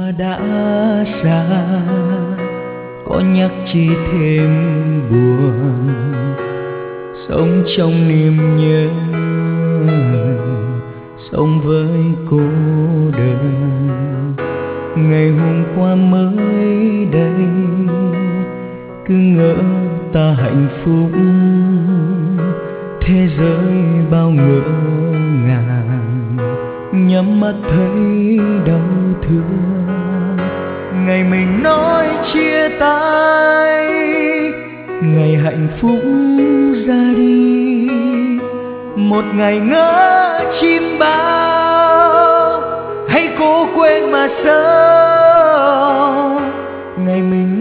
đã xa, có nhắc chi thêm buồn. Sống trong niềm nhớ, sống với cô đơn. Ngày hôm qua mới đây, cứ ngỡ ta hạnh phúc, thế giới bao ngỡ ngàng. Nhắm mắt thấy đau thương, ngày mình nói chia tay, ngày hạnh phúc ra đi. Một ngày ngỡ chim bao, hãy cố quên mà sao. Ngày mình